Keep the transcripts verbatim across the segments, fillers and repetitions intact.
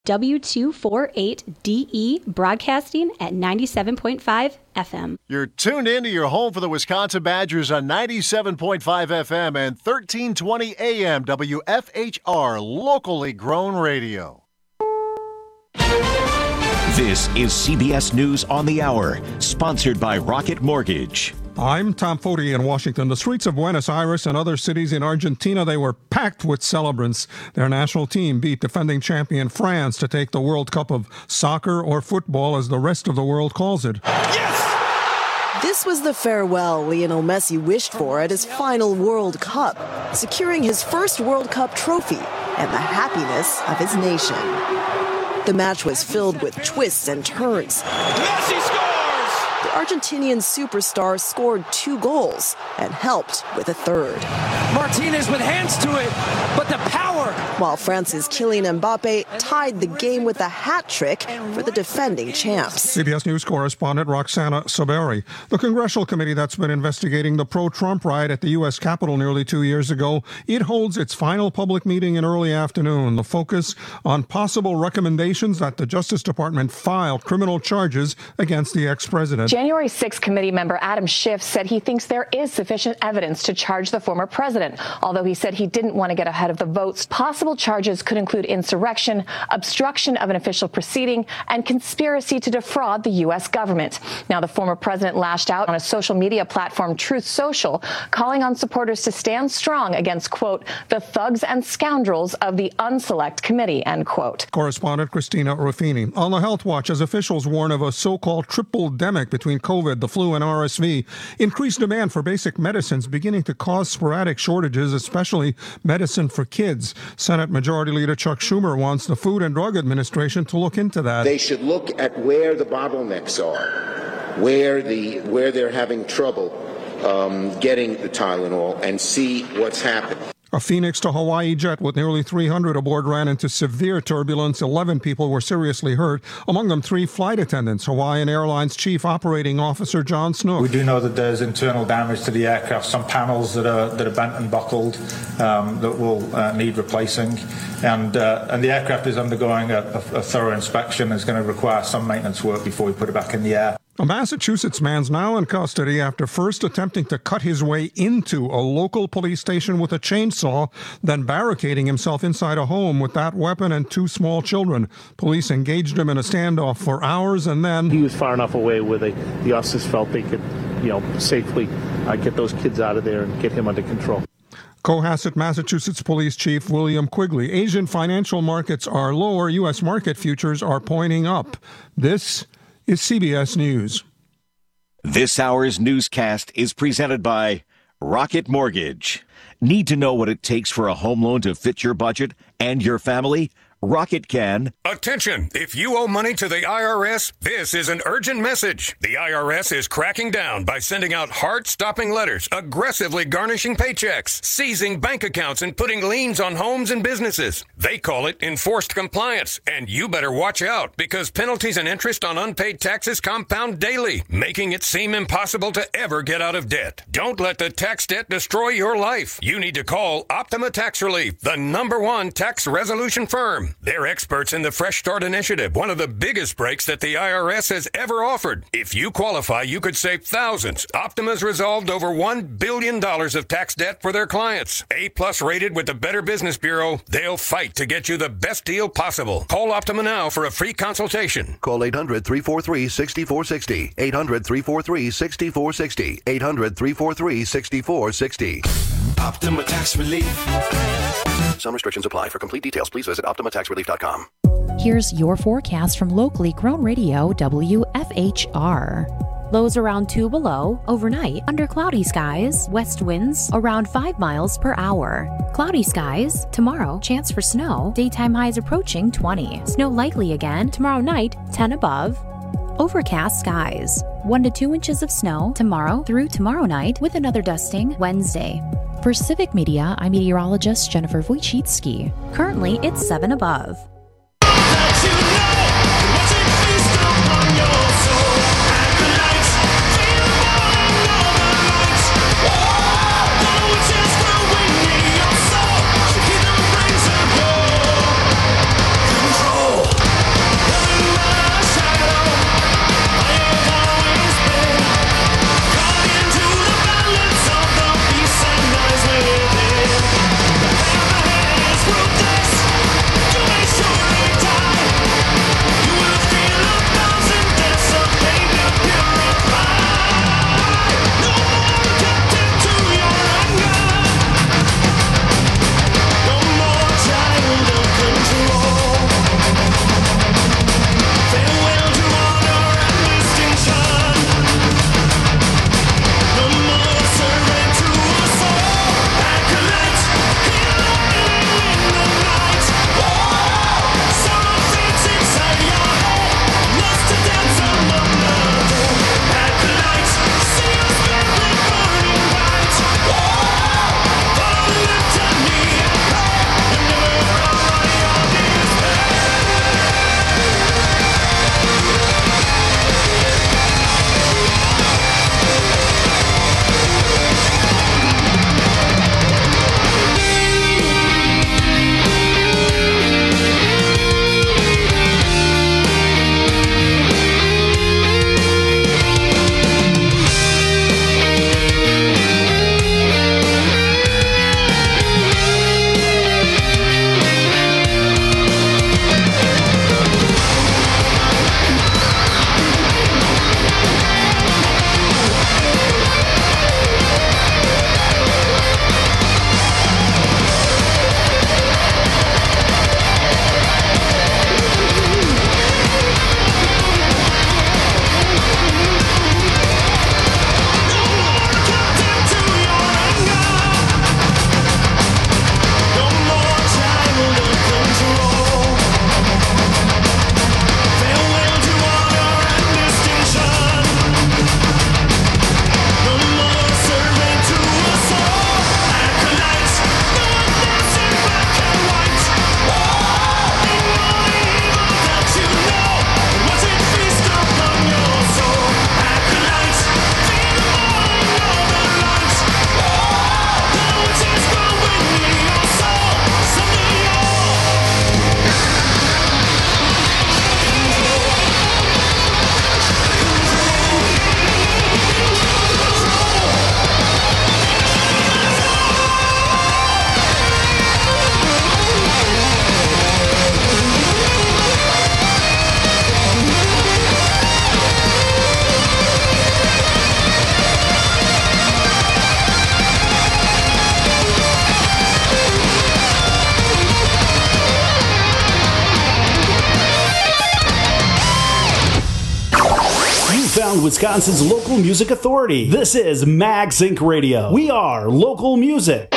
W two forty-eight D E, broadcasting at ninety-seven point five F M. You're tuned in to your home for the Wisconsin Badgers on ninety-seven point five F M and thirteen twenty A M W F H R, locally grown radio. This is C B S News on the Hour, sponsored by Rocket Mortgage. I'm Tom Foti in Washington. The streets of Buenos Aires and other cities in Argentina, they were packed with celebrants. Their national team beat defending champion France to take the World Cup of soccer, or football as the rest of the world calls it. Yes! This was the farewell Lionel Messi wished for at his final World Cup, securing his first World Cup trophy and the happiness of his nation. The match was filled with twists and turns. Messi scores! The Argentinian superstar scored two goals and helped with a third. Martinez with hands to it, but the power! While France's Kylian Mbappe tied the game with a hat trick for the defending champs. C B S News correspondent Roxana Saberi. The congressional committee that's been investigating the pro-Trump riot at the U S Capitol nearly two years ago, it holds its final public meeting in early afternoon. The focus on possible recommendations that the Justice Department file criminal charges against the ex-president. January sixth committee member Adam Schiff said he thinks there is sufficient evidence to charge the former president, although he said he didn't want to get ahead of the votes. Possible charges could include insurrection, obstruction of an official proceeding, and conspiracy to defraud the U S government. Now, the former president lashed out on a social media platform, Truth Social, calling on supporters to stand strong against, quote, the thugs and scoundrels of the unselect committee, end quote. Correspondent Christina Ruffini. On the Health Watch, as officials warn of a so-called triple-demic between COVID, the flu, and R S V, increased demand for basic medicines beginning to cause sporadic shortages, especially medicine for kids. Senate Majority Leader Chuck Schumer wants the Food and Drug Administration to look into that. They should look at where the bottlenecks are, where the where they're having trouble um, getting the Tylenol, and see what's happened. A Phoenix to Hawaii jet with nearly three hundred aboard ran into severe turbulence. eleven people were seriously hurt, among them three flight attendants. Hawaiian Airlines Chief Operating Officer John Snook. We do know that there's internal damage to the aircraft, some panels that are that are bent and buckled um, that will uh, need replacing. And uh, and the aircraft is undergoing a, a, a thorough inspection. It's going to require some maintenance work before we put it back in the air. A Massachusetts man's now in custody after first attempting to cut his way into a local police station with a chainsaw, then barricading himself inside a home with that weapon and two small children. Police engaged him in a standoff for hours, and then... He was far enough away where they, the officers felt they could, you know, safely uh, get those kids out of there and get him under control. Cohasset, Massachusetts Police Chief William Quigley. Asian financial markets are lower. U S market futures are pointing up. This is C B S News. This hour's newscast is presented by Rocket Mortgage. Need to know what it takes for a home loan to fit your budget and your family? Rocket can. Attention! If you owe money to the I R S, this is an urgent message. The I R S is cracking down by sending out heart-stopping letters, aggressively garnishing paychecks, seizing bank accounts, and putting liens on homes and businesses. They call it enforced compliance, and you better watch out because penalties and interest on unpaid taxes compound daily, making it seem impossible to ever get out of debt. Don't let the tax debt destroy your life. You need to call Optima Tax Relief, the number one tax resolution firm. They're experts in the Fresh Start Initiative, one of the biggest breaks that the I R S has ever offered. If you qualify, you could save thousands. Optima's resolved over one billion dollars of tax debt for their clients. A-plus rated with the Better Business Bureau, they'll fight to get you the best deal possible. Call Optima now for a free consultation. Call eight hundred, three four three, six four six zero. eight hundred, three four three, six four six zero. eight hundred, three four three, six four six zero. Optima Tax Relief. Some restrictions apply. For complete details, please visit optima tax relief dot com. Here's your forecast from locally grown radio W F H R. Lows around two below. Overnight, under cloudy skies. West winds around five miles per hour. Cloudy skies. Tomorrow, chance for snow. Daytime highs approaching twenty. Snow likely again. Tomorrow night, ten above. Overcast skies. One to two inches of snow tomorrow through tomorrow night with another dusting Wednesday. For Civic Media, I'm meteorologist Jennifer Wojcicki. Currently, it's seven above. Control. Sound, Wisconsin's local music authority. This is MagSync Radio. We are local music.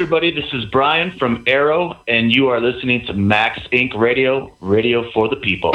everybody. This is Brian from Arrow, and you are listening to Max Incorporated Radio, radio for the people.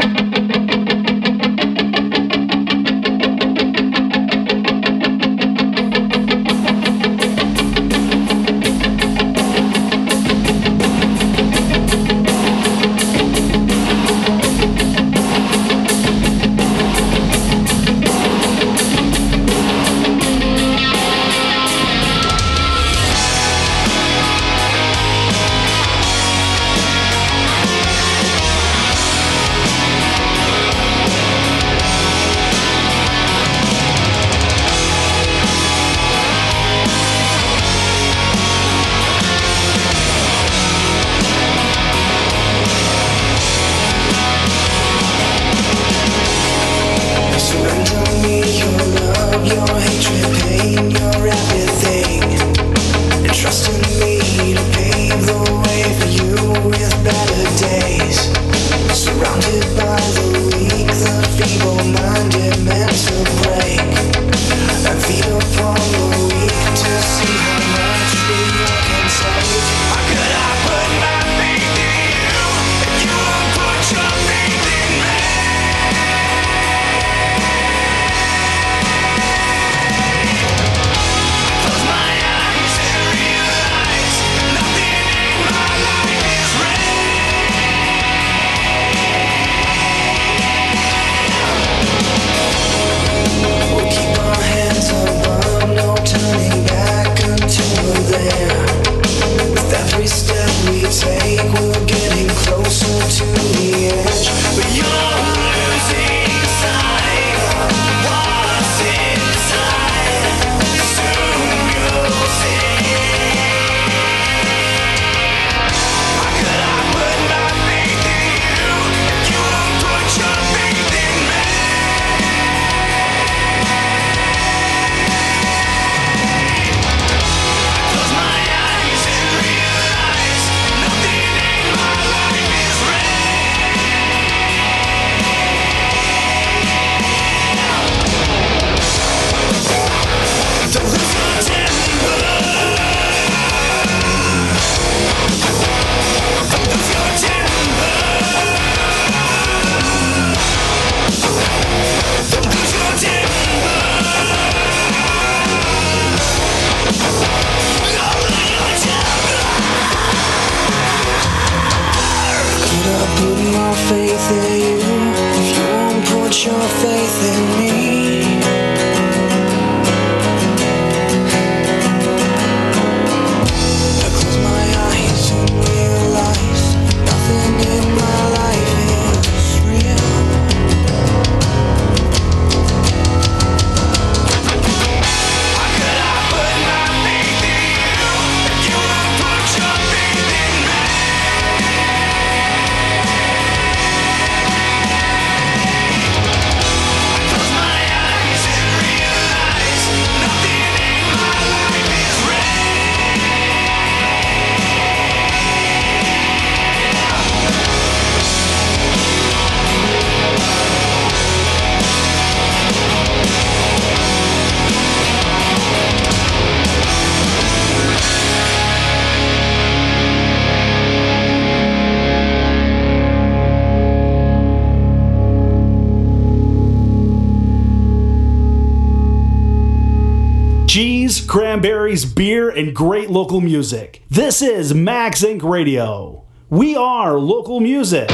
Cranberries, beer, and great local music. This is Max Incorporated Radio. We are local music.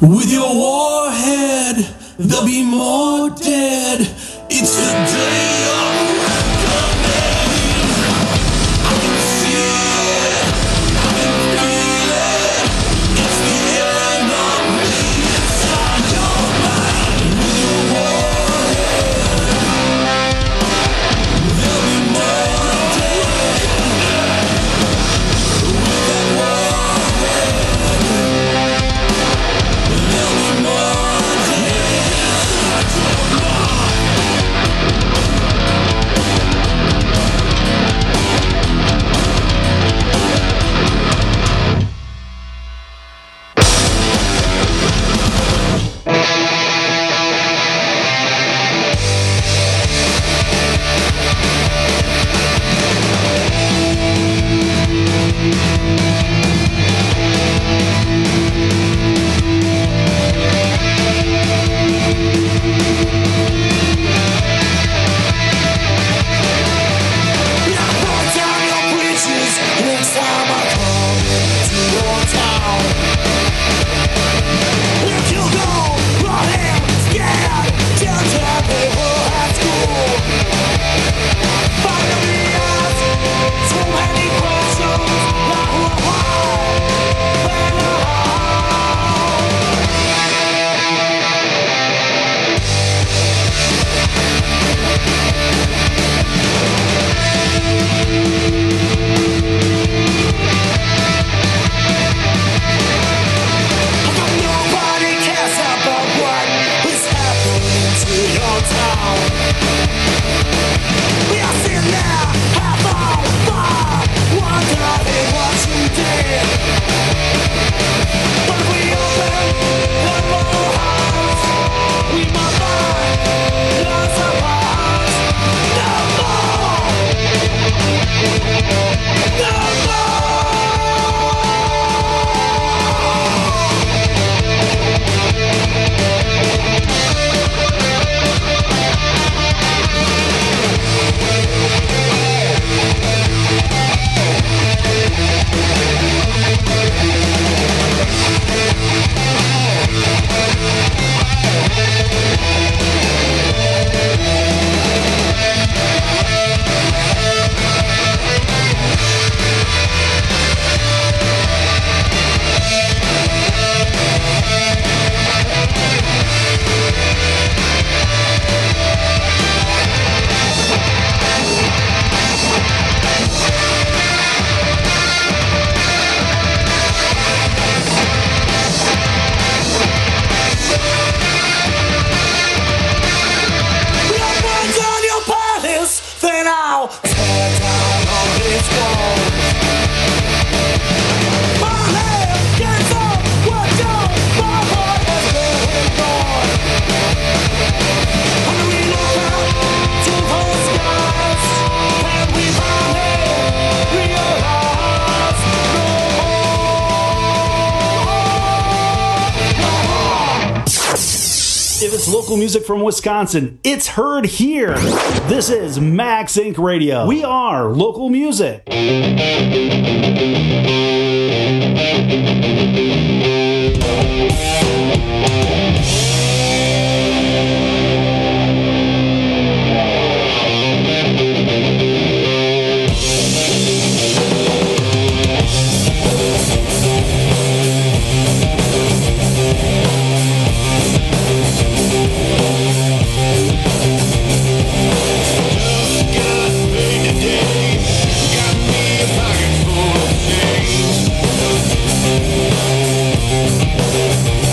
With your warhead, there'll be more dead. It's the day of reckoning. I can see it, I can feel it. It's the enemy inside your mind. With your warhead, there'll be more dead. With that warhead, there'll be more dead inside your mind. If it's local music from Wisconsin, it's heard here. This is Max Inc Radio. We are local music. Got me a pocket full of change.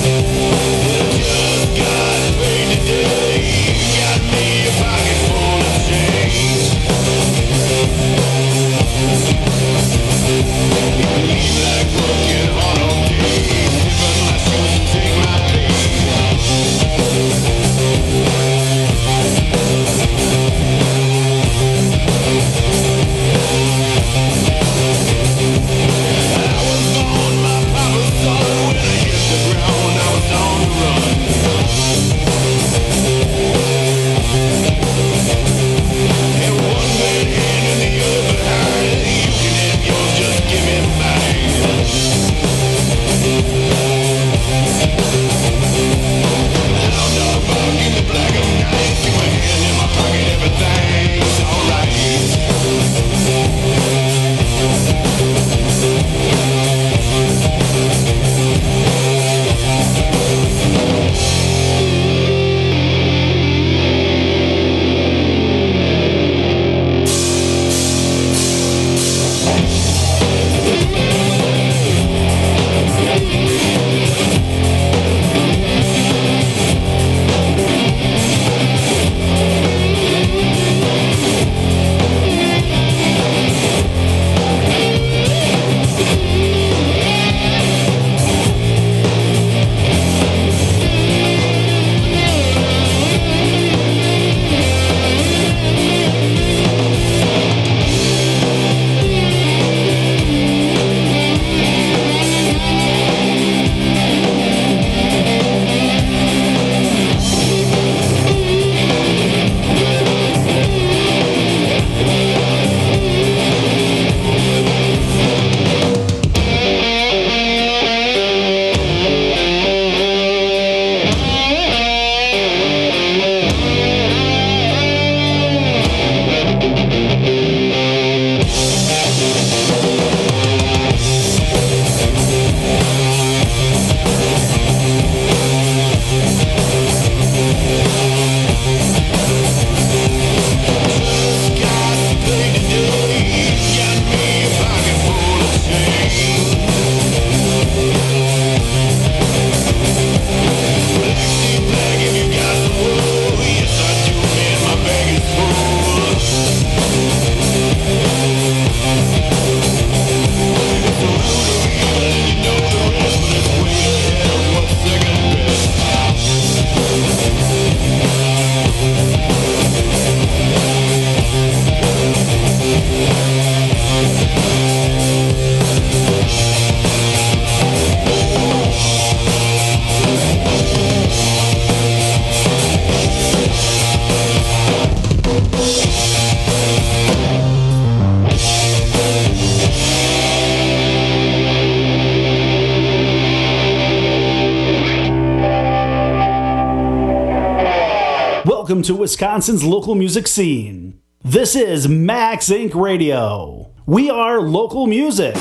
welcome to Wisconsin's local music scene. This is Max Inc Radio. We are local music.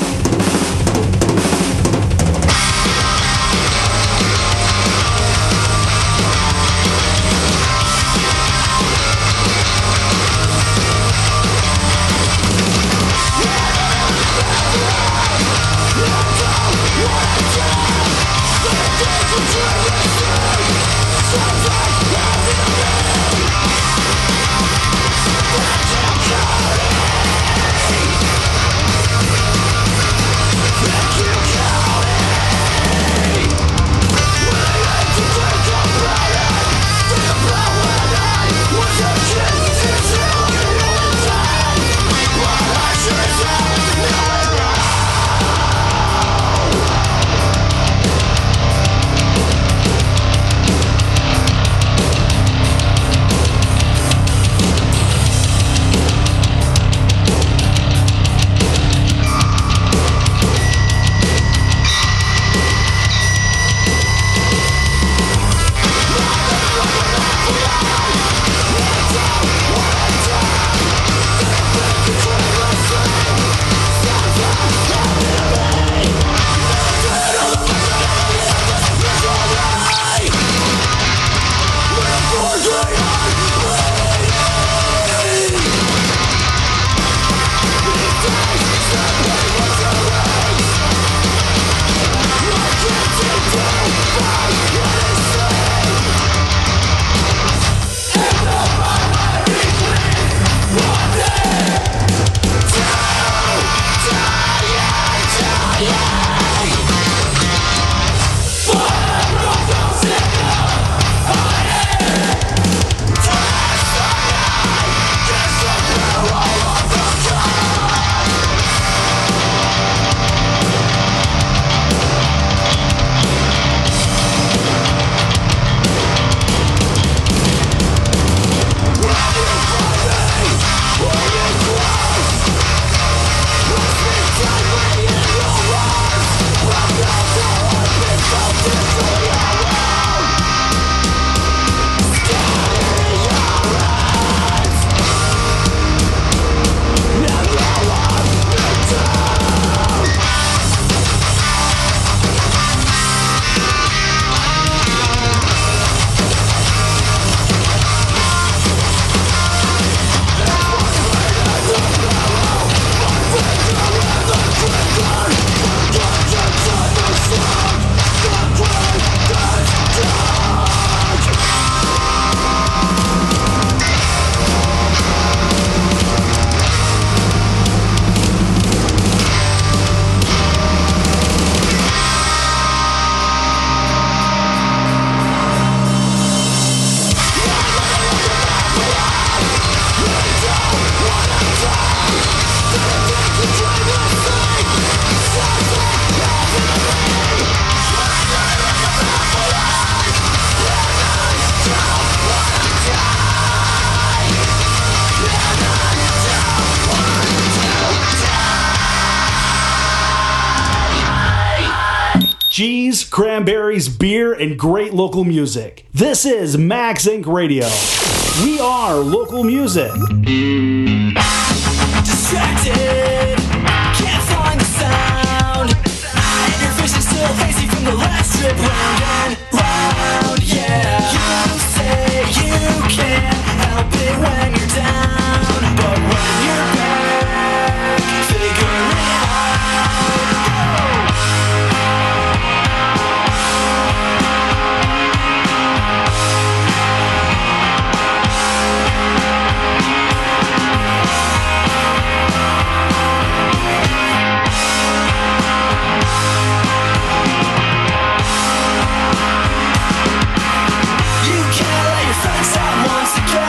Cheese, cranberries, beer, and great local music. This is Max Inc Radio. We are local music. Distracted, can't find the sound, and your vision's still hazy from the last trip round and round. Yeah, you say you can't help it when you're down, but when you're back, figure it out. You can't let your friends out once again.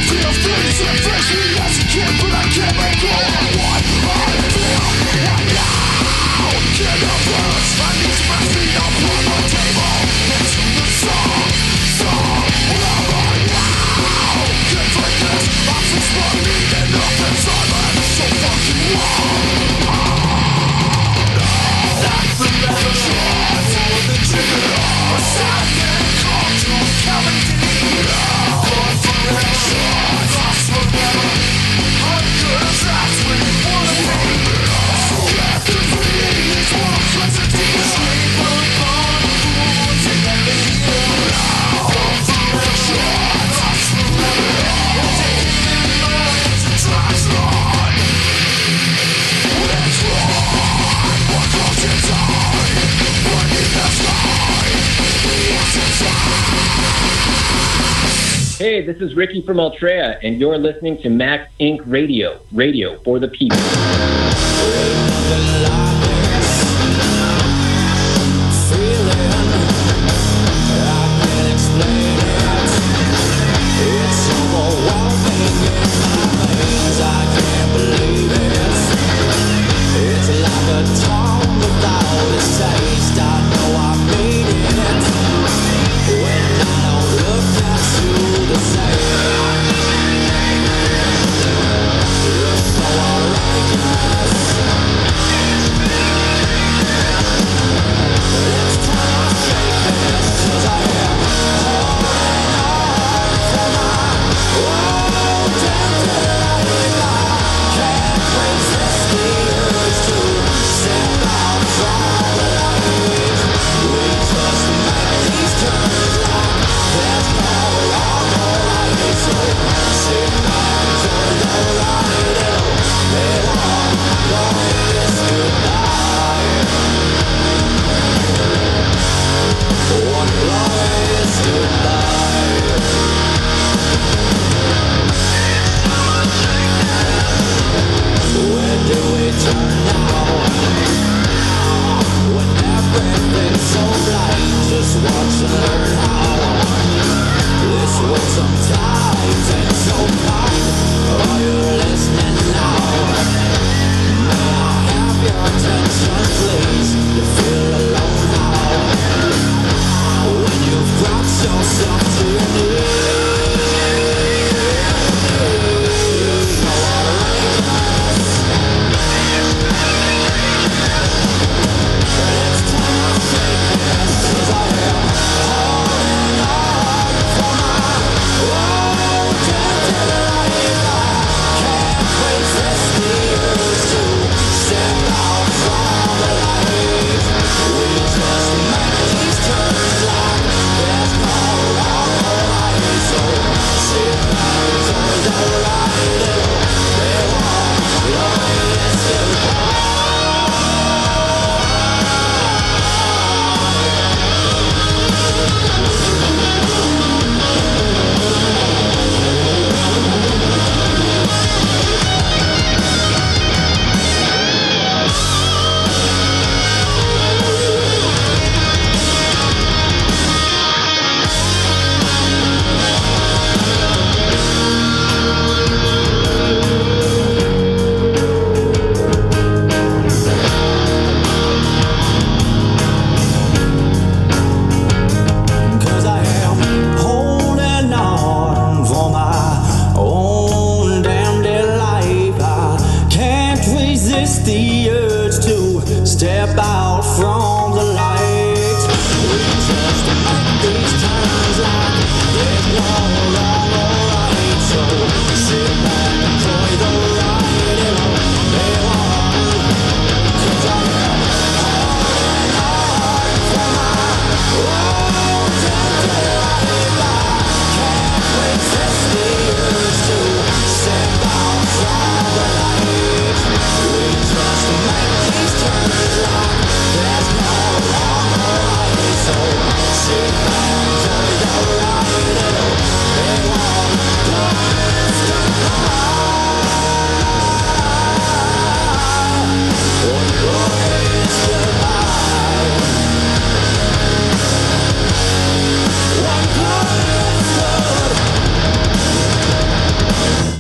Hey, this is Ricky from Altrea, and you're listening to Max Incorporated. Radio, radio for the people.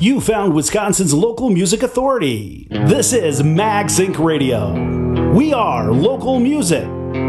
You found Wisconsin's local music authority. This is Max Inc Radio. We are local music.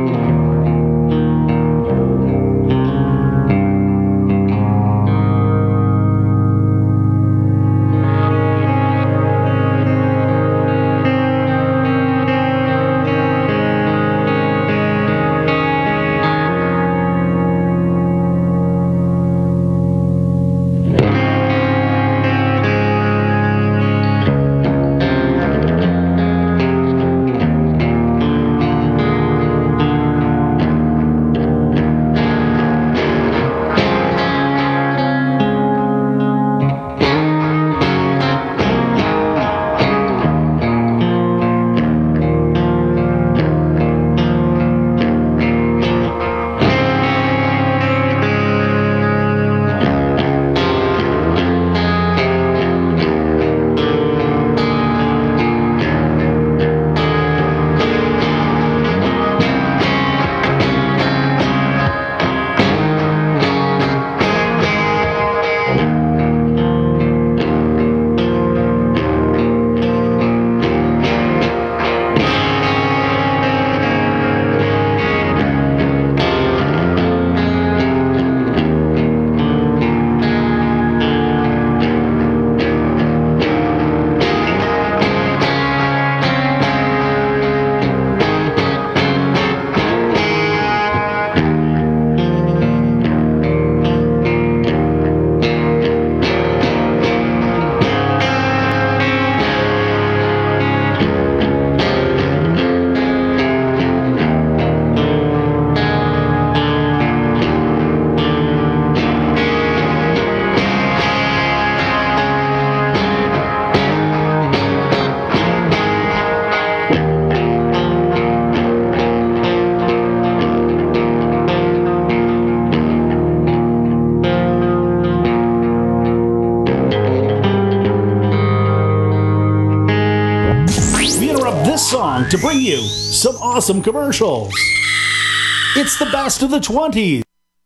To bring you some awesome commercials. It's the best of the twenties.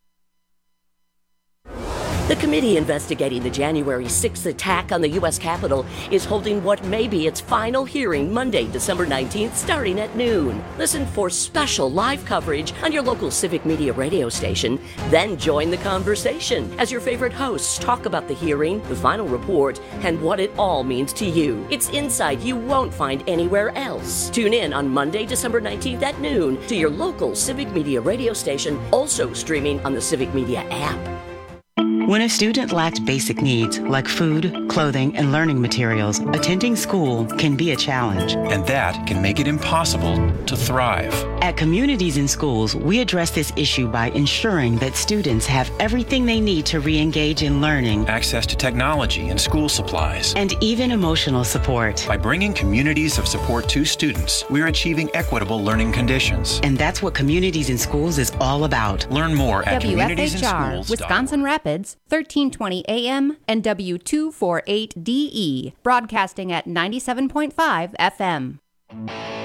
The committee investigating the January sixth attack on the U S Capitol is holding what may be its final hearing Monday, December nineteenth, starting at noon. Listen for special live coverage on your local civic media radio station. Then join the conversation as your favorite hosts talk about the hearing, the final report, and what it all means to you. It's insight you won't find anywhere else. Tune in on Monday, December nineteenth at noon to your local civic media radio station, also streaming on the Civic Media app. When a student lacks basic needs like food, clothing, and learning materials, attending school can be a challenge. And that can make it impossible to thrive. At Communities in Schools, we address this issue by ensuring that students have everything they need to re-engage in learning, access to technology and school supplies, and even emotional support. By bringing communities of support to students, we're achieving equitable learning conditions. And that's what Communities in Schools is all about. Learn more at W F H R, communities in schools. Wisconsin Rapids, thirteen twenty A M and W two forty-eight D E, broadcasting at ninety-seven point five F M.